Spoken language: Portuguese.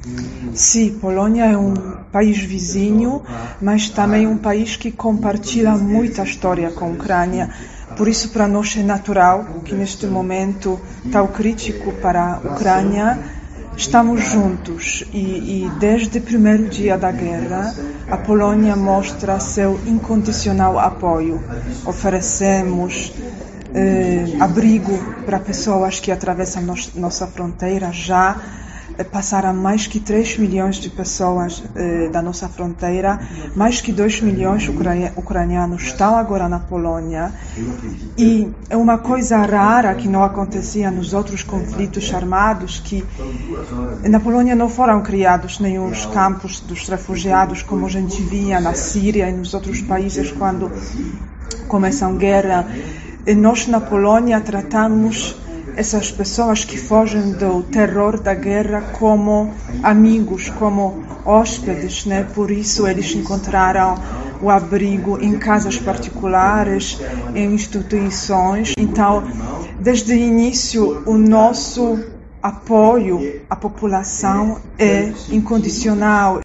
Sim, Polônia é um país vizinho, mas também um país que compartilha muita história com a Ucrânia. Por isso, para nós é natural que neste momento tão crítico para a Ucrânia, estamos juntos e desde o primeiro dia da guerra, a Polônia mostra seu incondicional apoio. Oferecemos abrigo para pessoas que atravessam nossa fronteira. Já passaram mais que 3 milhões de pessoas da nossa fronteira, mais que 2 milhões ucranianos estão agora na Polônia, e é uma coisa rara que não acontecia nos outros conflitos armados, que na Polônia não foram criados nenhum campos dos refugiados como a gente via na Síria e nos outros países quando começam guerra. E nós na Polônia tratamos essas pessoas que fogem do terror da guerra como amigos, como hóspedes, né? Por isso eles encontraram o abrigo em casas particulares, em instituições. Então, desde o início, o nosso apoio à população é incondicional.